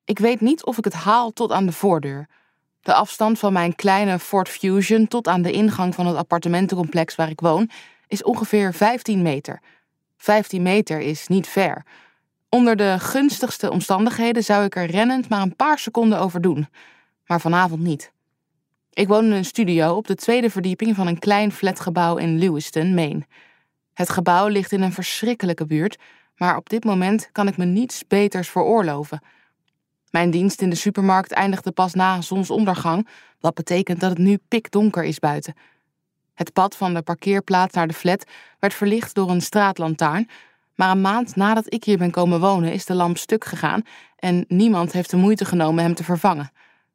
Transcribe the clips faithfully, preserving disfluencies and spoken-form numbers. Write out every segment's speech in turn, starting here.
Ik weet niet of ik het haal tot aan de voordeur. De afstand van mijn kleine Ford Fusion tot aan de ingang van het appartementencomplex waar ik woon is ongeveer vijftien meter. vijftien meter is niet ver. Onder de gunstigste omstandigheden zou ik er rennend maar een paar seconden over doen. Maar vanavond niet. Ik woon in een studio op de tweede verdieping van een klein flatgebouw in Lewiston, Maine. Het gebouw ligt in een verschrikkelijke buurt, maar op dit moment kan ik me niets beters veroorloven. Mijn dienst in de supermarkt eindigde pas na zonsondergang, wat betekent dat het nu pikdonker is buiten. Het pad van de parkeerplaats naar de flat werd verlicht door een straatlantaarn, maar een maand nadat ik hier ben komen wonen is de lamp stuk gegaan en niemand heeft de moeite genomen hem te vervangen.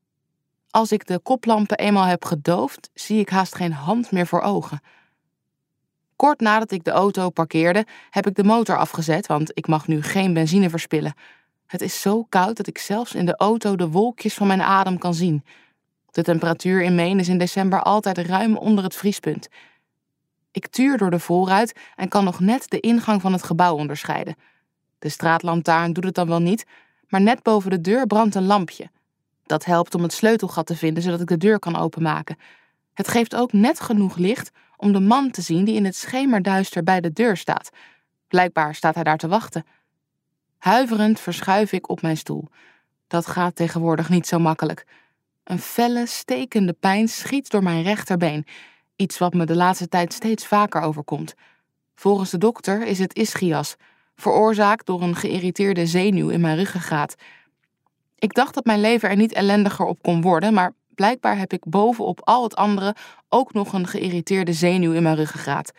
Als ik de koplampen eenmaal heb gedoofd, zie ik haast geen hand meer voor ogen. Kort nadat ik de auto parkeerde, heb ik de motor afgezet, want ik mag nu geen benzine verspillen. Het is zo koud dat ik zelfs in de auto de wolkjes van mijn adem kan zien. De temperatuur in Maine is in december altijd ruim onder het vriespunt. Ik tuur door de voorruit en kan nog net de ingang van het gebouw onderscheiden. De straatlantaarn doet het dan wel niet, maar net boven de deur brandt een lampje. Dat helpt om het sleutelgat te vinden, zodat ik de deur kan openmaken. Het geeft ook net genoeg licht om de man te zien die in het schemerduister bij de deur staat. Blijkbaar staat hij daar te wachten. Huiverend verschuif ik op mijn stoel. Dat gaat tegenwoordig niet zo makkelijk. Een felle, stekende pijn schiet door mijn rechterbeen. Iets wat me de laatste tijd steeds vaker overkomt. Volgens de dokter is het ischias, veroorzaakt door een geïrriteerde zenuw in mijn ruggengraat. Ik dacht dat mijn leven er niet ellendiger op kon worden, maar blijkbaar heb ik bovenop al het andere ook nog een geïrriteerde zenuw in mijn ruggengraat.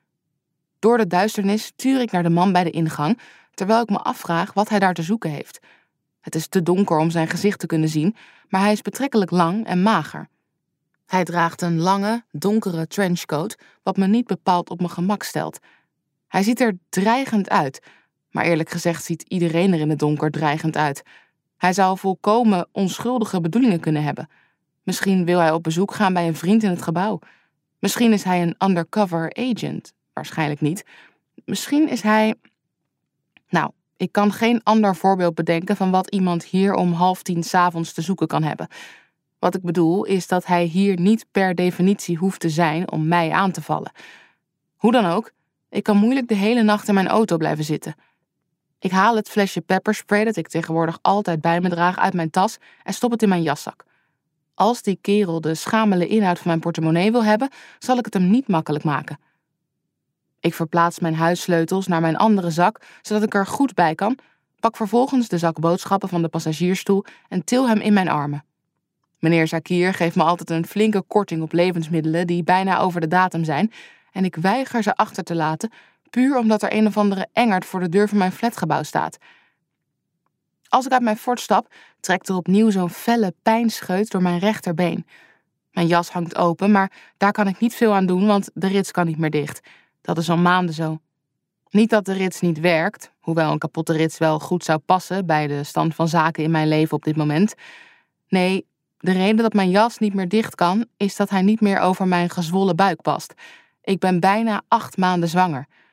Door de duisternis tuur ik naar de man bij de ingang, terwijl ik me afvraag wat hij daar te zoeken heeft. Het is te donker om zijn gezicht te kunnen zien, maar hij is betrekkelijk lang en mager. Hij draagt een lange, donkere trenchcoat, wat me niet bepaald op mijn gemak stelt. Hij ziet er dreigend uit, maar eerlijk gezegd ziet iedereen er in het donker dreigend uit. Hij zou volkomen onschuldige bedoelingen kunnen hebben. Misschien wil hij op bezoek gaan bij een vriend in het gebouw. Misschien is hij een undercover agent. Waarschijnlijk niet. Misschien is hij... Nou, ik kan geen ander voorbeeld bedenken van wat iemand hier om half tien 's avonds te zoeken kan hebben. Wat ik bedoel is dat hij hier niet per definitie hoeft te zijn om mij aan te vallen. Hoe dan ook, ik kan moeilijk de hele nacht in mijn auto blijven zitten. Ik haal het flesje pepperspray dat ik tegenwoordig altijd bij me draag uit mijn tas en stop het in mijn jaszak. Als die kerel de schamele inhoud van mijn portemonnee wil hebben, zal ik het hem niet makkelijk maken. Ik verplaats mijn huissleutels naar mijn andere zak, zodat ik er goed bij kan, pak vervolgens de zak boodschappen van de passagiersstoel en til hem in mijn armen. Meneer Zakir geeft me altijd een flinke korting op levensmiddelen die bijna over de datum zijn en ik weiger ze achter te laten, puur omdat er een of andere engert voor de deur van mijn flatgebouw staat. Als ik uit mijn Ford stap, trekt er opnieuw zo'n felle pijnscheut door mijn rechterbeen. Mijn jas hangt open, maar daar kan ik niet veel aan doen, want de rits kan niet meer dicht. Dat is al maanden zo. Niet dat de rits niet werkt, hoewel een kapotte rits wel goed zou passen bij de stand van zaken in mijn leven op dit moment. Nee, de reden dat mijn jas niet meer dicht kan, is dat hij niet meer over mijn gezwollen buik past. Ik ben bijna acht maanden zwanger.